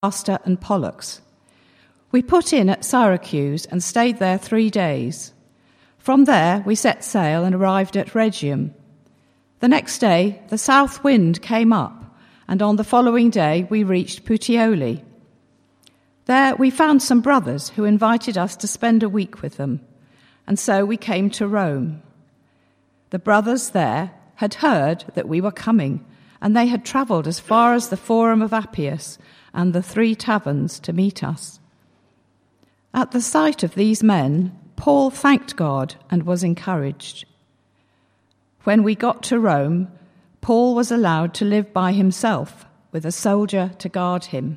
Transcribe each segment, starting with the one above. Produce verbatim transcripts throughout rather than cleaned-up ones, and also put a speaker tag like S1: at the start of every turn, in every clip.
S1: Castor and Pollux. We put in at Syracuse and stayed there three days. From there we set sail and arrived at Rhegium. The next day the south wind came up, and on the following day we reached Puteoli. There we found some brothers who invited us to spend a week with them, and so we came to Rome. The brothers there had heard that we were coming, and they had travelled as far as the Forum of Appius and the Three Taverns to meet us. At the sight of these men, Paul thanked God and was encouraged. When we got to Rome, Paul was allowed to live by himself with a soldier to guard him.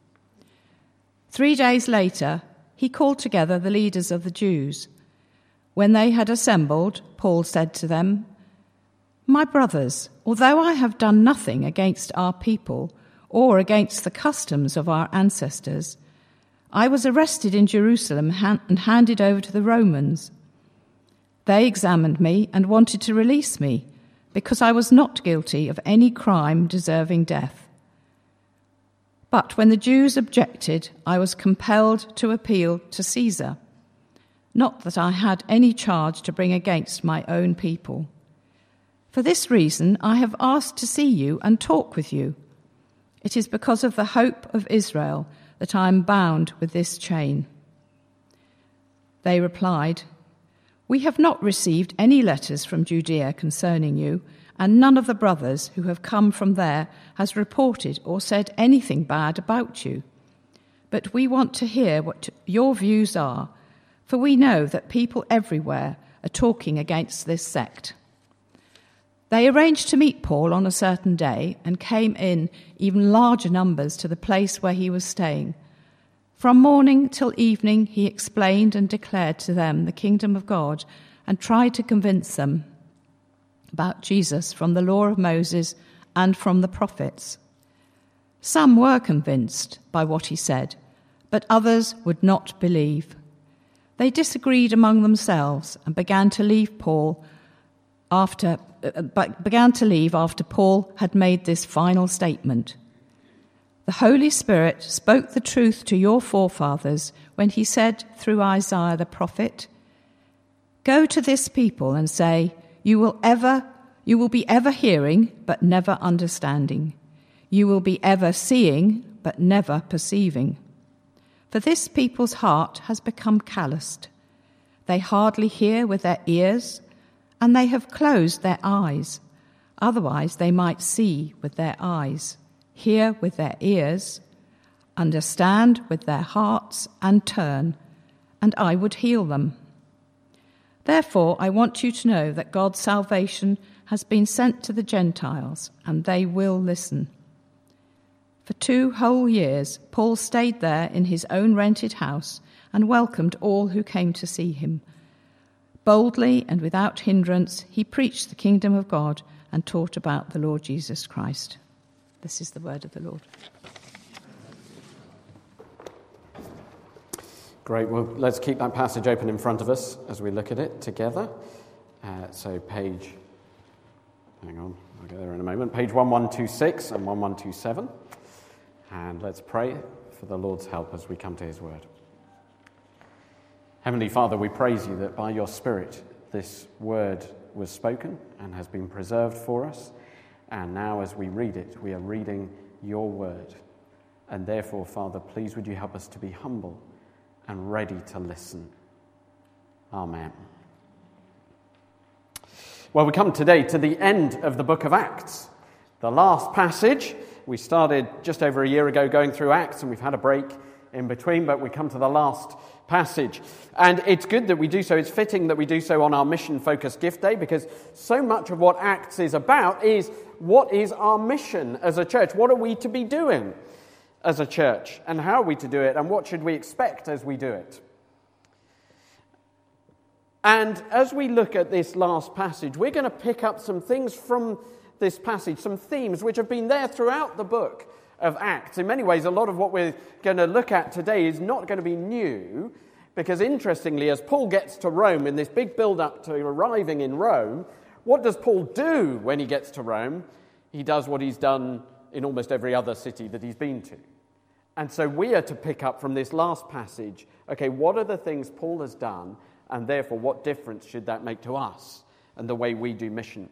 S1: Three days later, he called together the leaders of the Jews. When they had assembled, Paul said to them, "My brothers, although I have done nothing against our people or against the customs of our ancestors, I was arrested in Jerusalem and handed over to the Romans. They examined me and wanted to release me because I was not guilty of any crime deserving death. But when the Jews objected, I was compelled to appeal to Caesar. Not that I had any charge to bring against my own people. For this reason, I have asked to see you and talk with you. It is because of the hope of Israel that I am bound with this chain." They replied, "We have not received any letters from Judea concerning you, and none of the brothers who have come from there has reported or said anything bad about you. But we want to hear what your views are, for we know that people everywhere are talking against this sect." They arranged to meet Paul on a certain day and came in even larger numbers to the place where he was staying. From morning till evening he explained and declared to them the kingdom of God and tried to convince them about Jesus from the law of Moses and from the prophets. Some were convinced by what he said, but others would not believe. They disagreed among themselves and began to leave Paul after but began to leave after Paul had made this final statement. "The Holy Spirit spoke the truth to your forefathers when he said through Isaiah the prophet, 'Go to this people and say, you will ever you will be ever hearing but never understanding. You will be ever seeing but never perceiving. For this people's heart has become calloused. They hardly hear with their ears, and they have closed their eyes. Otherwise they might see with their eyes, hear with their ears, understand with their hearts, and turn, and I would heal them. Therefore I want you to know that God's salvation has been sent to the Gentiles, and they will listen." For two whole years Paul stayed there in his own rented house and welcomed all who came to see him. Boldly and without hindrance, he preached the kingdom of God and taught about the Lord Jesus Christ. This is the word of the Lord.
S2: Great. Well, let's keep that passage open in front of us as we look at it together. Uh, so page, hang on, I'll get there in a moment, page eleven twenty-six and eleven twenty-seven. And let's pray for the Lord's help as we come to his word. Heavenly Father, we praise you that by your Spirit this word was spoken and has been preserved for us. And now as we read it, we are reading your word. And therefore, Father, please would you help us to be humble and ready to listen. Amen. Well, we come today to the end of the book of Acts. The last passage, we started just over a year ago going through Acts, and we've had a break in between, but we come to the last passage. And it's good that we do so. It's fitting that we do so on our mission-focused gift day, because so much of what Acts is about is what is our mission as a church? What are we to be doing as a church? And how are we to do it? And what should we expect as we do it? And as we look at this last passage, we're going to pick up some things from this passage, some themes which have been there throughout the book of Acts. In many ways, a lot of what we're going to look at today is not going to be new, because interestingly, as Paul gets to Rome in this big build-up to arriving in Rome, what does Paul do when he gets to Rome? He does what he's done in almost every other city that he's been to. And so we are to pick up from this last passage, okay, what are the things Paul has done, and therefore what difference should that make to us and the way we do mission?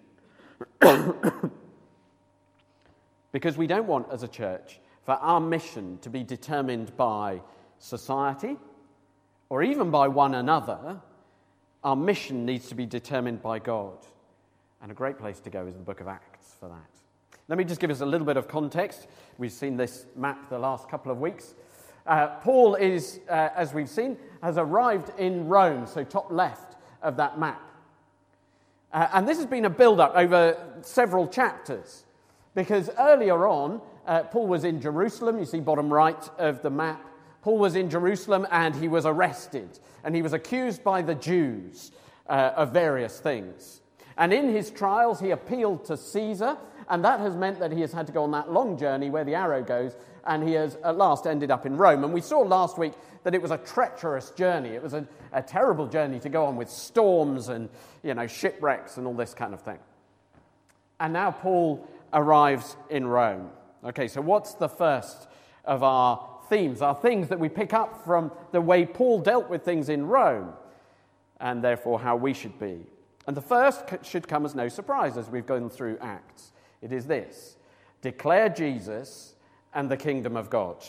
S2: Because we don't want, as a church, for our mission to be determined by society or even by one another. Our mission needs to be determined by God. And a great place to go is the book of Acts for that. Let me just give us a little bit of context. We've seen this map the last couple of weeks. Uh, Paul is, uh, as we've seen, has arrived in Rome, so top left of that map. Uh, and this has been a build-up over several chapters, because earlier on, uh, Paul was in Jerusalem. You see bottom right of the map. Paul was in Jerusalem and he was arrested, and he was accused by the Jews uh, of various things. And in his trials, he appealed to Caesar, and that has meant that he has had to go on that long journey where the arrow goes, and he has at last ended up in Rome. And we saw last week that it was a treacherous journey. It was a, a terrible journey to go on with storms and, you know, shipwrecks and all this kind of thing. And now Paul arrives in Rome. Okay, so what's the first of our themes, our things that we pick up from the way Paul dealt with things in Rome, and therefore how we should be? And the first should come as no surprise as we've gone through Acts. It is this: declare Jesus and the kingdom of God.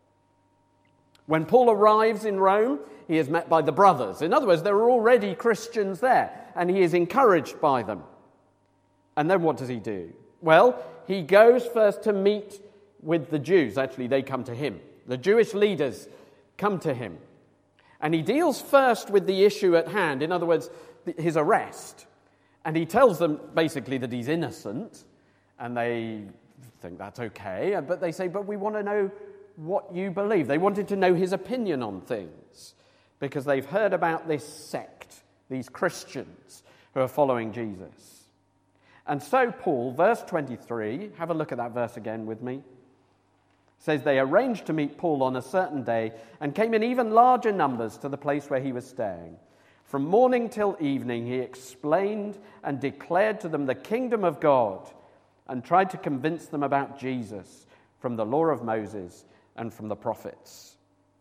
S2: When Paul arrives in Rome, he is met by the brothers. In other words, there are already Christians there, and he is encouraged by them. And then what does he do? Well, he goes first to meet with the Jews. Actually, they come to him. The Jewish leaders come to him. And he deals first with the issue at hand, in other words, his arrest. And he tells them basically that he's innocent, and they think that's okay, but they say, but we want to know what you believe. They wanted to know his opinion on things, because they've heard about this sect, these Christians who are following Jesus. And so Paul, verse twenty-three, have a look at that verse again with me. It says, they arranged to meet Paul on a certain day and came in even larger numbers to the place where he was staying. From morning till evening he explained and declared to them the kingdom of God, and tried to convince them about Jesus from the law of Moses and from the prophets.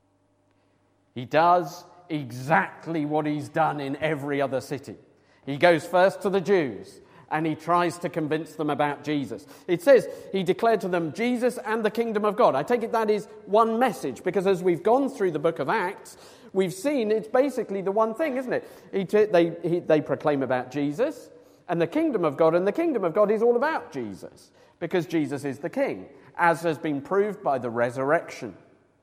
S2: He does exactly what he's done in every other city. He goes first to the Jews, and he tries to convince them about Jesus. It says he declared to them Jesus and the kingdom of God. I take it that is one message, because as we've gone through the book of Acts, we've seen it's basically the one thing, isn't it? He t- they, he, they proclaim about Jesus and the kingdom of God, and the kingdom of God is all about Jesus, because Jesus is the king, as has been proved by the resurrection.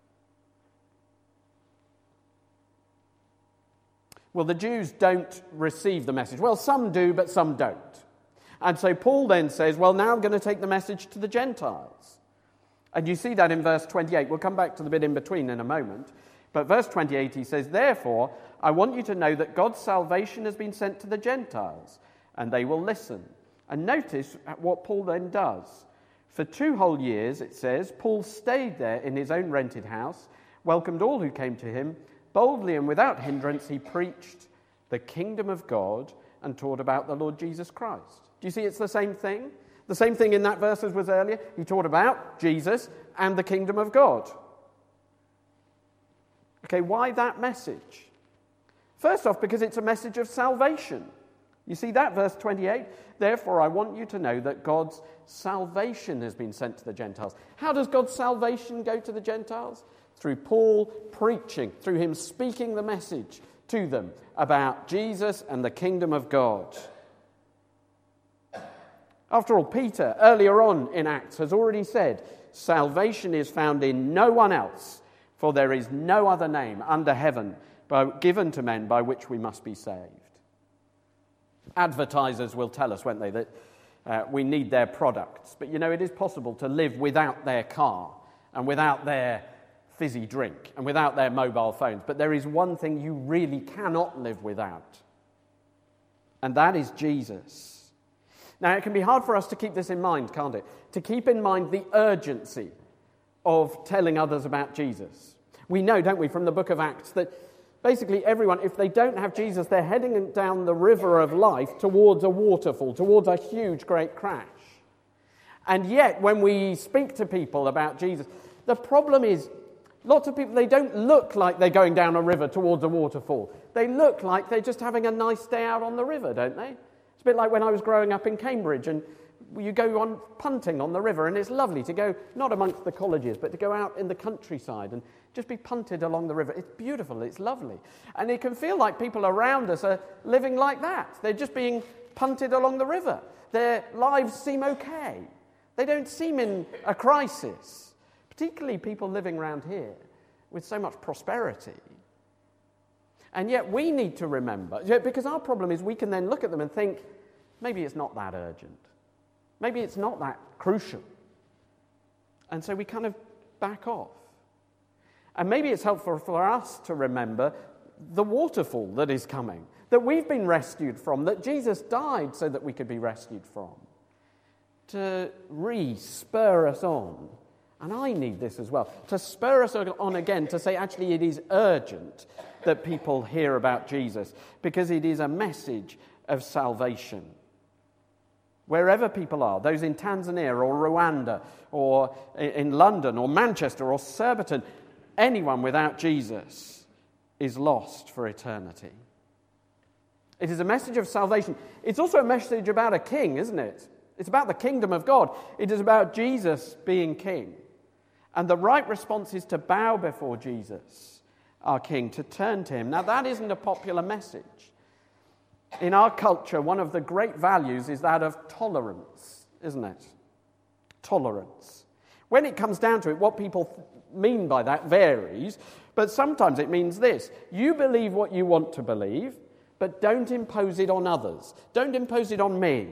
S2: Well, the Jews don't receive the message. Well, some do, but some don't. And so Paul then says, well, now I'm going to take the message to the Gentiles. And you see that in verse twenty-eight. We'll come back to the bit in between in a moment. But verse twenty-eight, he says, therefore, I want you to know that God's salvation has been sent to the Gentiles, and they will listen. And notice what Paul then does. For two whole years, it says, Paul stayed there in his own rented house, welcomed all who came to him. Boldly and without hindrance, he preached the kingdom of God and taught about the Lord Jesus Christ. Do you see it's the same thing? The same thing in that verse as was earlier. He taught about Jesus and the kingdom of God. Okay, why that message? First off, because it's a message of salvation. You see that, verse twenty-eight? Therefore, I want you to know that God's salvation has been sent to the Gentiles. How does God's salvation go to the Gentiles? Through Paul preaching, through him speaking the message to them about Jesus and the kingdom of God. After all, Peter, earlier on in Acts, has already said, salvation is found in no one else, for there is no other name under heaven given to men by which we must be saved. Advertisers will tell us, won't they, that uh, we need their products. But, you know, it is possible to live without their car and without their fizzy drink and without their mobile phones. But there is one thing you really cannot live without, and that is Jesus. Now, it can be hard for us to keep this in mind, can't it? To keep in mind the urgency of telling others about Jesus. We know, don't we, from the book of Acts, that basically everyone, if they don't have Jesus, they're heading down the river of life towards a waterfall, towards a huge, great crash. And yet, when we speak to people about Jesus, the problem is Lots of people, they don't look like they're going down a river towards a waterfall. They look like they're just having a nice day out on the river, don't they? It's a bit like when I was growing up in Cambridge and you go on punting on the river, and it's lovely to go, not amongst the colleges, but to go out in the countryside and just be punted along the river. It's beautiful, it's lovely. And it can feel like people around us are living like that. They're just being punted along the river. Their lives seem okay. They don't seem in a crisis, particularly people living around here with so much prosperity. And yet we need to remember, because our problem is we can then look at them and think, maybe it's not that urgent. Maybe it's not that crucial. And so we kind of back off. And maybe it's helpful for us to remember the waterfall that is coming, that we've been rescued from, that Jesus died so that we could be rescued from, to re-spur us on. And I need this as well, to spur us on again, to say actually it is urgent that people hear about Jesus, because it is a message of salvation. Wherever people are, those in Tanzania or Rwanda or in London or Manchester or Surbiton, anyone without Jesus is lost for eternity. It is a message of salvation. It's also a message about a king, isn't it? It's about the kingdom of God. It is about Jesus being king. And the right response is to bow before Jesus, our king, to turn to him. Now, that isn't a popular message. In our culture, one of the great values is that of tolerance, isn't it? Tolerance. When it comes down to it, what people th- mean by that varies, but sometimes it means this: you believe what you want to believe, but don't impose it on others. Don't impose it on me.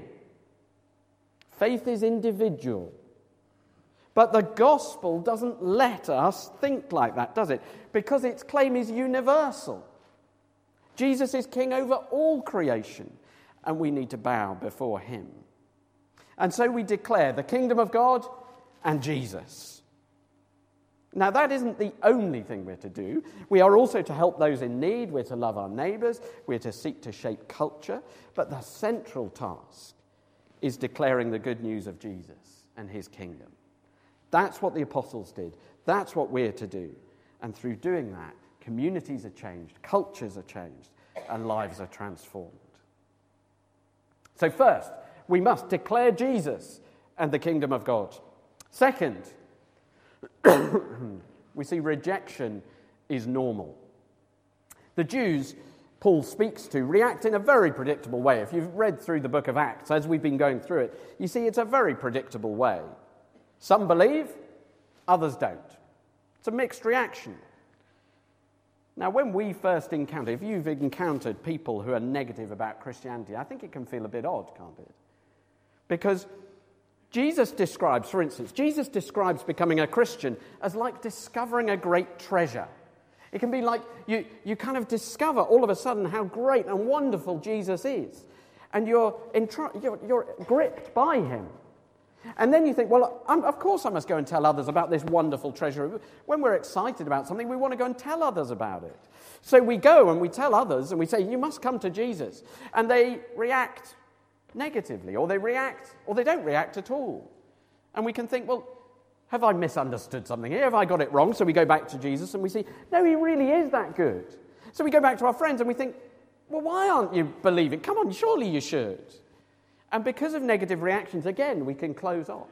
S2: Faith is individual. But the gospel doesn't let us think like that, does it? Because its claim is universal. Jesus is king over all creation, and we need to bow before him. And so we declare the kingdom of God and Jesus. Now, that isn't the only thing we're to do. We are also to help those in need. We're to love our neighbours. We're to seek to shape culture. But the central task is declaring the good news of Jesus and his kingdom. That's what the apostles did. That's what we're to do. And through doing that, communities are changed, cultures are changed, and lives are transformed. So first, we must declare Jesus and the kingdom of God. Second, we see rejection is normal. The Jews Paul speaks to react in a very predictable way. If you've read through the book of Acts, as we've been going through it, you see it's a very predictable way. Some believe, others don't. It's a mixed reaction. Now, when we first encounter, if you've encountered people who are negative about Christianity, I think it can feel a bit odd, can't it? Because Jesus describes, for instance, Jesus describes becoming a Christian as like discovering a great treasure. It can be like you, you kind of discover all of a sudden how great and wonderful Jesus is. And you're, entr- you're, you're gripped by him. And then you think, well, I'm, of course I must go and tell others about this wonderful treasure. When we're excited about something, we want to go and tell others about it. So we go and we tell others and we say, you must come to Jesus. And they react negatively, or they react, or they don't react at all. And we can think, well, have I misunderstood something here? Have I got it wrong? So we go back to Jesus and we see, no, he really is that good. So we go back to our friends and we think, well, why aren't you believing? Come on, surely you should. And because of negative reactions, again, we can close off.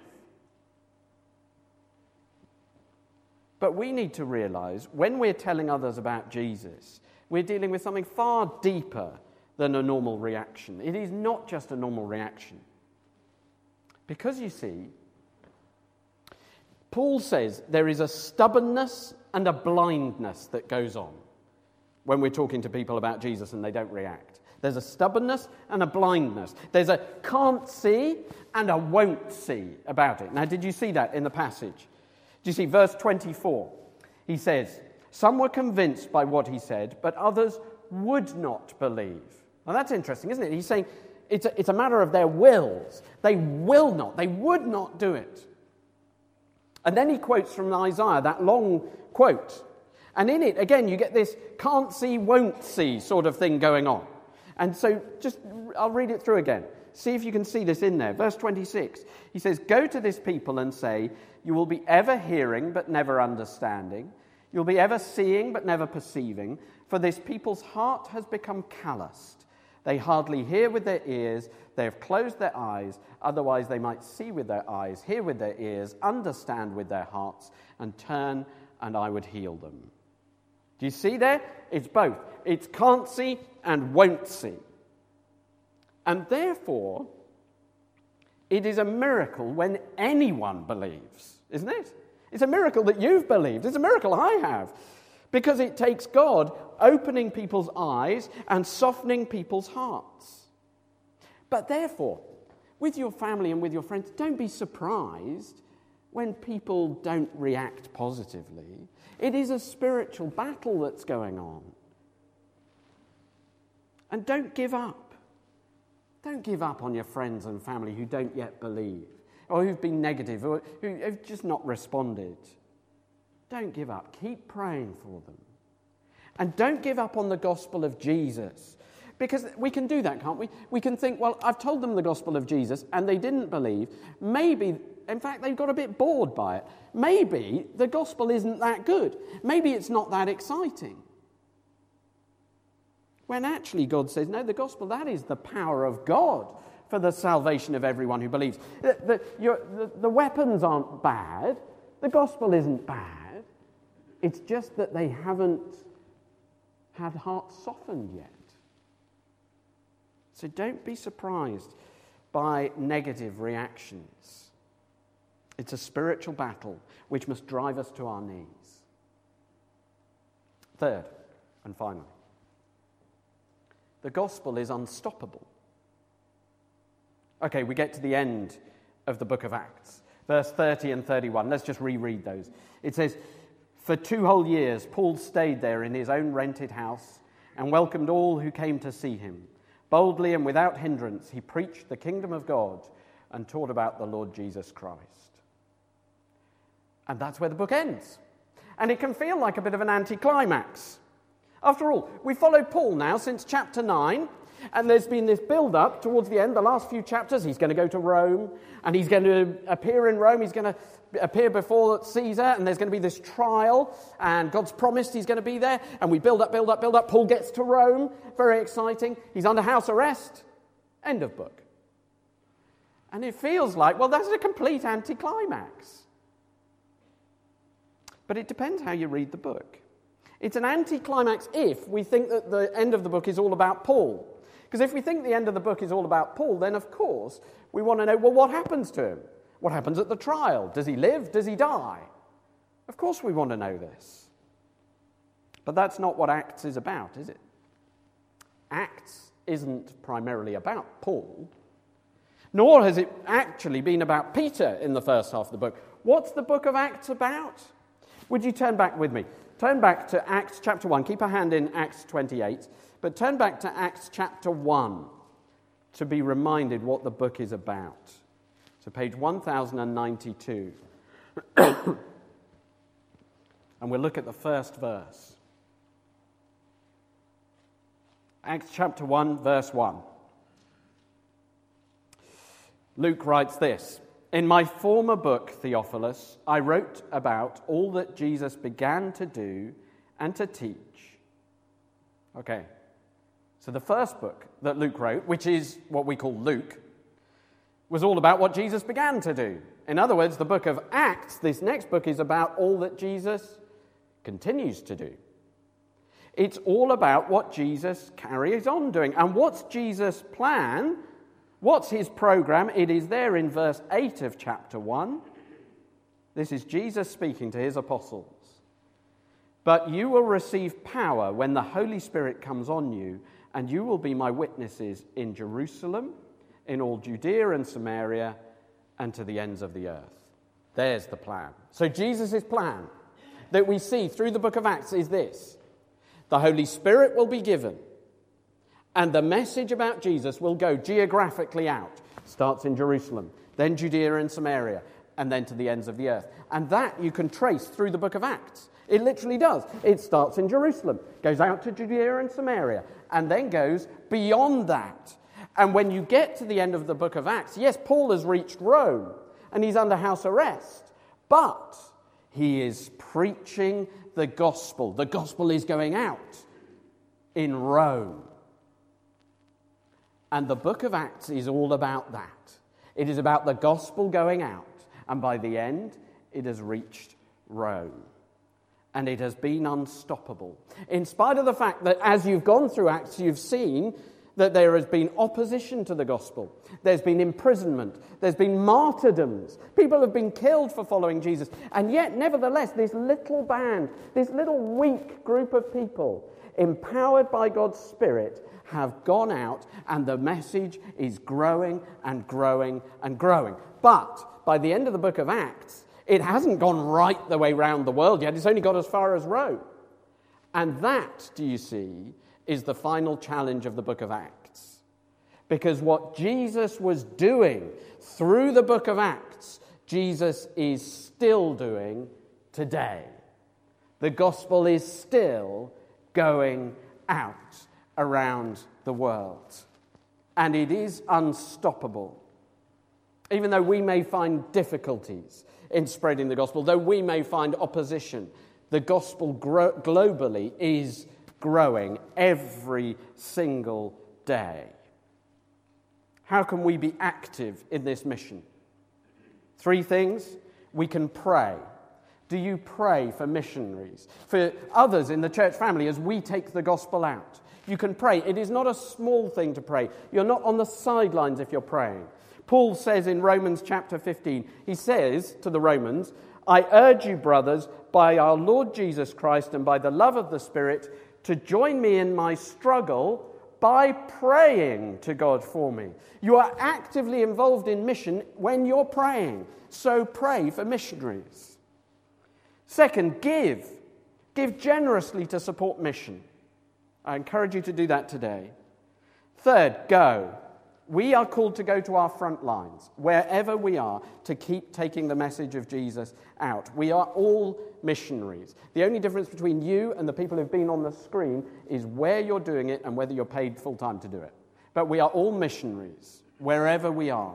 S2: But we need to realize when we're telling others about Jesus, we're dealing with something far deeper than a normal reaction. It is not just a normal reaction. Because you see, Paul says there is a stubbornness and a blindness that goes on when we're talking to people about Jesus and they don't react. There's a stubbornness and a blindness. There's a can't see and a won't see about it. Now, did you see that in the passage? Do you see verse twenty-four? He says, some were convinced by what he said, but others would not believe. Now, that's interesting, isn't it? He's saying it's a, it's a matter of their wills. They will not. They would not do it. And then he quotes from Isaiah, that long quote. And in it, again, you get this can't see, won't see sort of thing going on. And so just, I'll read it through again. See if you can see this in there. Verse twenty-six, he says, go to this people and say, you will be ever hearing but never understanding. You'll be ever seeing but never perceiving, for this people's heart has become calloused. They hardly hear with their ears, they have closed their eyes, otherwise they might see with their eyes, hear with their ears, understand with their hearts, and turn, and I would heal them. Do you see there? It's both. It's can't see and won't see. And therefore, it is a miracle when anyone believes, isn't it? It's a miracle that you've believed. It's a miracle I have. Because it takes God opening people's eyes and softening people's hearts. But therefore, with your family and with your friends, don't be surprised when people don't react positively. It is a spiritual battle that's going on. And don't give up. Don't give up on your friends and family who don't yet believe, or who've been negative, or who have just not responded. Don't give up. Keep praying for them. And don't give up on the gospel of Jesus. Because we can do that, can't we? We can think, well, I've told them the gospel of Jesus and they didn't believe. Maybe, in fact, they got a bit bored by it. Maybe the gospel isn't that good. Maybe it's not that exciting. When actually God says, no, the gospel, that is the power of God for the salvation of everyone who believes. The, the, your, the, the weapons aren't bad. The gospel isn't bad. It's just that they haven't had hearts softened yet. So don't be surprised by negative reactions. It's a spiritual battle which must drive us to our knees. Third, and finally, the gospel is unstoppable. Okay, we get to the end of the book of Acts. Verse thirty and thirty-one. Let's just reread those. It says, for two whole years, Paul stayed there in his own rented house and welcomed all who came to see him. Boldly and without hindrance, he preached the kingdom of God and taught about the Lord Jesus Christ. And that's where the book ends. And it can feel like a bit of an anticlimax. After all, we followed Paul now since chapter nine, and there's been this build-up towards the end, the last few chapters. He's going to go to Rome, and he's going to appear in Rome. He's going to appear before Caesar, and there's going to be this trial, and God's promised he's going to be there, and we build up, build up, build up. Paul gets to Rome, very exciting. He's under house arrest. End of book. And it feels like, well, that's a complete anticlimax. But it depends how you read the book. It's an anticlimax if we think that the end of the book is all about Paul. Because if we think the end of the book is all about Paul, then of course we want to know, well, what happens to him? What happens at the trial? Does he live? Does he die? Of course we want to know this. But that's not what Acts is about, is it? Acts isn't primarily about Paul, nor has it actually been about Peter in the first half of the book. What's the book of Acts about? Would you turn back with me? Turn back to Acts chapter one. Keep a hand in Acts twenty-eight. But turn back to Acts chapter one to be reminded what the book is about. So page one thousand ninety-two. And we'll look at the first verse. Acts chapter one, verse one. Luke writes this. In my former book, Theophilus, I wrote about all that Jesus began to do and to teach. Okay, so the first book that Luke wrote, which is what we call Luke, was all about what Jesus began to do. In other words, the book of Acts, this next book, is about all that Jesus continues to do. It's all about what Jesus carries on doing. And what's Jesus' plan? What's his program? It is there in verse eight of chapter one. This is Jesus speaking to his apostles. But you will receive power when the Holy Spirit comes on you, and you will be my witnesses in Jerusalem, in all Judea and Samaria, and to the ends of the earth. There's the plan. So Jesus' plan that we see through the book of Acts is this. The Holy Spirit will be given, and the message about Jesus will go geographically out. Starts in Jerusalem, then Judea and Samaria, and then to the ends of the earth. And that you can trace through the book of Acts. It literally does. It starts in Jerusalem, goes out to Judea and Samaria, and then goes beyond that. And when you get to the end of the book of Acts, yes, Paul has reached Rome, and he's under house arrest, but he is preaching the gospel. The gospel is going out in Rome. And the book of Acts is all about that. It is about the gospel going out. And by the end, it has reached Rome. And it has been unstoppable. In spite of the fact that as you've gone through Acts, you've seen that there has been opposition to the gospel. There's been imprisonment. There's been martyrdoms. People have been killed for following Jesus. And yet, nevertheless, this little band, this little weak group of people, empowered by God's Spirit, have gone out, and the message is growing and growing and growing. But by the end of the book of Acts, it hasn't gone right the way round the world yet. It's only got as far as Rome. And that, do you see, is the final challenge of the book of Acts. Because what Jesus was doing through the book of Acts, Jesus is still doing today. The gospel is still going out around the world. And it is unstoppable. Even though we may find difficulties in spreading the gospel, though we may find opposition, the gospel gro- globally is growing every single day. How can we be active in this mission? Three things. We can pray. Do you pray for missionaries, for others in the church family as we take the gospel out? You can pray. It is not a small thing to pray. You're not on the sidelines if you're praying. Paul says in Romans chapter fifteen, he says to the Romans, I urge you, brothers, by our Lord Jesus Christ and by the love of the Spirit, to join me in my struggle by praying to God for me. You are actively involved in mission when you're praying. So pray for missionaries. Second, give. Give generously to support mission. I encourage you to do that today. Third, go. We are called to go to our front lines, wherever we are, to keep taking the message of Jesus out. We are all missionaries. The only difference between you and the people who've been on the screen is where you're doing it and whether you're paid full-time to do it. But we are all missionaries, wherever we are.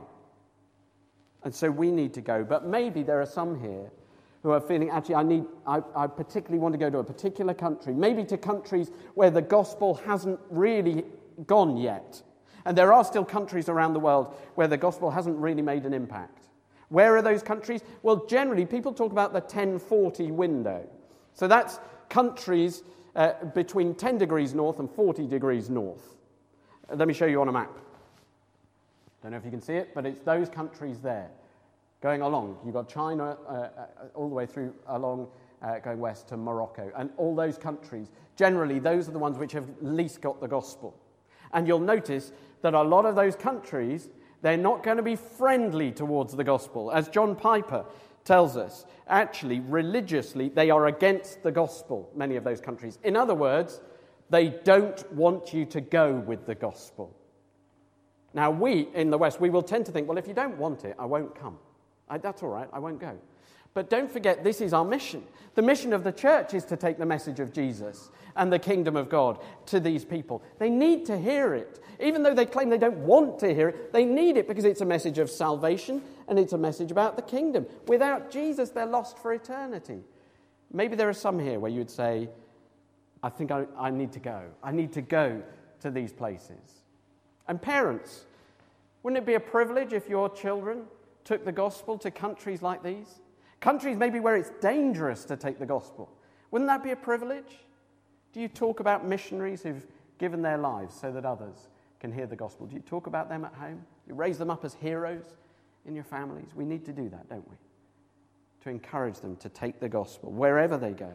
S2: And so we need to go. But maybe there are some here who are feeling, actually, I need, I, I particularly want to go to a particular country, maybe to countries where the gospel hasn't really gone yet. And there are still countries around the world where the gospel hasn't really made an impact. Where are those countries? Well, generally, people talk about the ten forty window. So that's countries uh, between ten degrees north and forty degrees north. Uh, let me show you on a map. Don't know if you can see it, but it's those countries there. Going along, you've got China uh, uh, all the way through along, uh, going west to Morocco. And all those countries, generally, those are the ones which have least got the gospel. And you'll notice that a lot of those countries, they're not going to be friendly towards the gospel. As John Piper tells us, actually, religiously, they are against the gospel, many of those countries. In other words, they don't want you to go with the gospel. Now, we in the West, we will tend to think, well, if you don't want it, I won't come. I, that's all right, I won't go. But don't forget, this is our mission. The mission of the church is to take the message of Jesus and the kingdom of God to these people. They need to hear it. Even though they claim they don't want to hear it, they need it because it's a message of salvation and it's a message about the kingdom. Without Jesus, they're lost for eternity. Maybe there are some here where you'd say, I think I, I need to go. I need to go to these places. And parents, wouldn't it be a privilege if your children took the gospel to countries like these? Countries maybe where it's dangerous to take the gospel. Wouldn't that be a privilege? Do you talk about missionaries who've given their lives so that others can hear the gospel? Do you talk about them at home? You raise them up as heroes in your families? We need to do that, don't we? To encourage them to take the gospel wherever they go.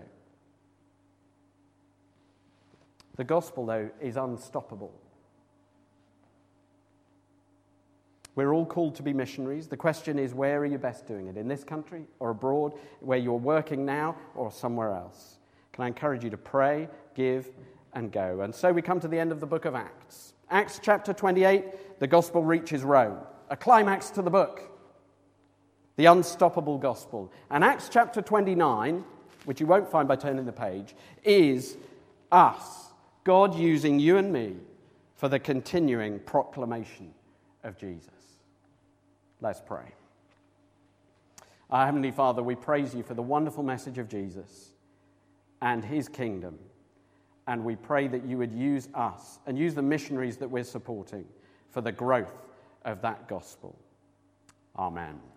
S2: The gospel, though, is unstoppable. We're all called to be missionaries. The question is, where are you best doing it? In this country or abroad, where you're working now or somewhere else? Can I encourage you to pray, give, and go? And so we come to the end of the book of Acts. Acts chapter twenty-eight, the gospel reaches Rome. A climax to the book. The unstoppable gospel. And Acts chapter twenty-nine, which you won't find by turning the page, is us, God using you and me for the continuing proclamation of Jesus. Let's pray. Our Heavenly Father, we praise you for the wonderful message of Jesus and his kingdom. And we pray that you would use us and use the missionaries that we're supporting for the growth of that gospel. Amen.